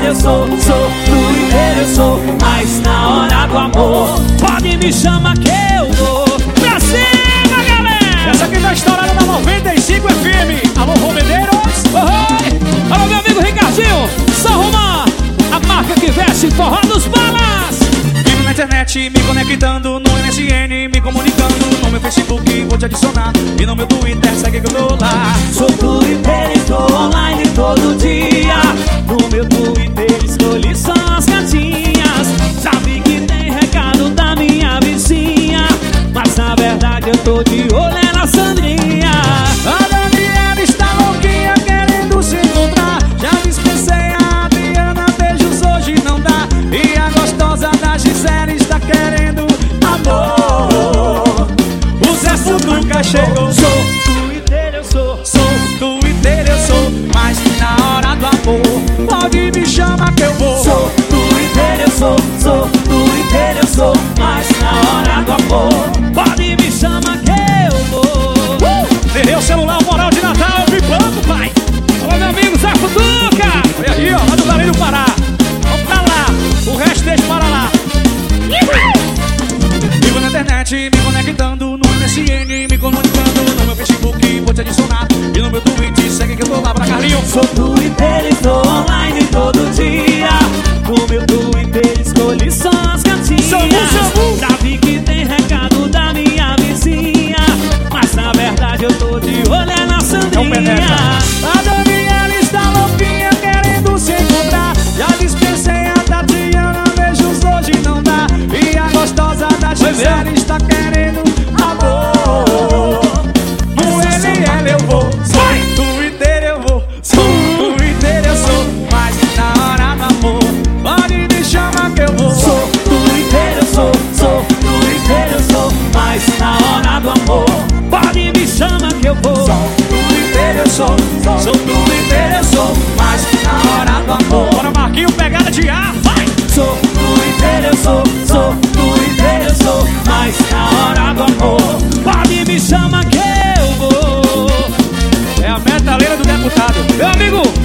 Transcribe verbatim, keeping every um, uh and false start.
eu sou, sou Twitter eu sou, mas na hora do amor pode me chamar que eu vou. Pra cima, galera! Essa aqui tá estourada na noventa e cinco F M. Alô, Romedeiros! Oi! Alô, meu amigo Ricardinho! São Romã, a marca que veste forró dos balas. Vivo na internet, me conectando no M S N, me comunicando no meu Facebook, vou te adicionar. E no meu Twitter, segue que eu tô lá. Sou Twitter e tô online todo dia. No meu Twitter escolhi só as gatinhas. Já vi que tem recado da minha vizinha, mas na verdade eu tô de olho é na Sandrinha. A Daniela está louquinha querendo se encontrar. Já dispensei a Adriana, beijos hoje não dá. E a gostosa da Gisele está querendo amor. O Zé nunca chegou. Sou Twitter eu sou, Sou Twitter eu sou, mas na hora do amor pode me chamar que eu vou. sou Twitter eu sou, sou Twitter eu sou, mas na hora do amor pode me chamar que eu vou. Terei o celular, o moral de Natal, pipando, pai. Alô, meu amigo Zé Futuca! Olha aí, ó, lá do Galinho do Pará. Vamos pra lá, o resto deixa para lá. Vivo na internet, me conectando no M S N, me comunicando no meu Facebook, vou te adicionar. E no meu Twitter, segue que eu tô lá pra Carlinho. Sou Twitter e tô online todo dia. No meu Twitter escolhi só as gatinhas. Samu, Samu. Já vi que tem recado da minha vizinha, mas na verdade eu tô de olho é na Sandrinha. A Daniela está louquinha querendo se encontrar. Já dispensei a Tatiana, beijos hoje não dá. E a gostosa da Gisele está querendo amor. No L L eu vou, sou Twitter eu vou, sou Twitter eu sou, mas na hora do amor pode me chamar que eu vou. Sou Twitter eu sou, sou Twitter eu sou, mas na hora do amor pode me chamar que eu vou. Twitter eu sou, sou Twitter eu sou, mas na hora do amor. Bora, Marquinho, pegada de ar, vai! Sou Twitter eu sou, sou Twitter eu sou, mas na hora do amor pode me chamar que eu vou. É a metaleira do deputado. Meu amigo